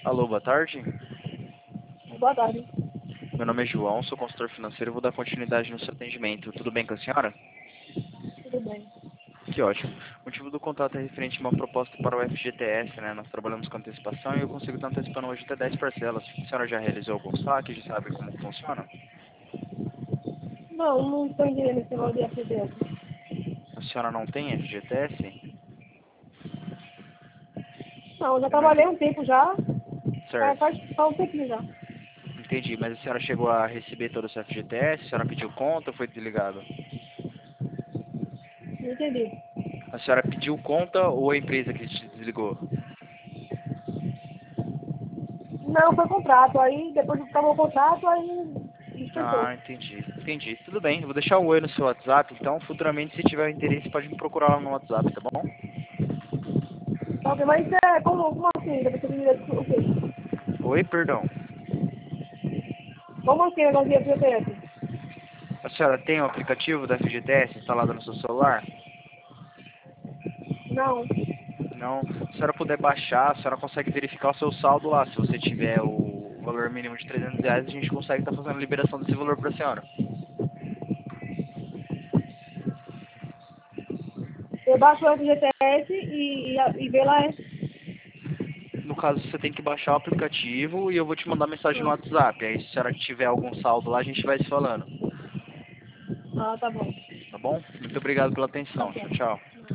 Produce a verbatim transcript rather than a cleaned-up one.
Alô, boa tarde. Boa tarde. Meu nome é João, sou consultor financeiro e vou dar continuidade no seu atendimento. Tudo bem com a senhora? Tudo bem. Que ótimo. O motivo do contato é referente a uma proposta para o F G T S, né? Nós trabalhamos com antecipação e eu consigo estar antecipando hoje até dez parcelas. A senhora já realizou algum saque? Já sabe como funciona? Não, não estou entendendo esse negócio de F G S. A senhora não tem F G T S? Não, eu já Eu não trabalhei entendi. um tempo já. Faz, Certo. faz, faz um tempinho já. Entendi. Mas a senhora chegou a receber todo o seu F G T S? A senhora pediu conta ou foi desligado? Não entendi. A senhora pediu conta ou a empresa que te desligou? Não, foi contrato. Aí depois que acabou o contrato, aí dispensou. Ah, entendi. Entendi. Tudo bem. Eu vou deixar o oi no seu WhatsApp, então futuramente, se tiver interesse, pode me procurar lá no WhatsApp, tá bom? Tá ok, mas isso é como, como assim? Depois você me diz o quê? Oi, perdão. Como assim o negócio de F G S? A senhora tem o aplicativo da F G T S instalado no seu celular? Não. Não. Se a senhora puder baixar, a senhora consegue verificar o seu saldo lá. Se você tiver o valor mínimo de trezentos reais, a gente consegue estar fazendo a liberação desse valor para a senhora. Eu baixo o F G T S e, e, e vê lá. É. No caso, você tem que baixar o aplicativo e eu vou te mandar mensagem no Ah, WhatsApp. Aí, se a senhora tiver algum saldo lá, a gente vai se falando. ah, tá bom. Tá bom? Muito obrigado pela Tá atenção. Tchau, certo. tchau.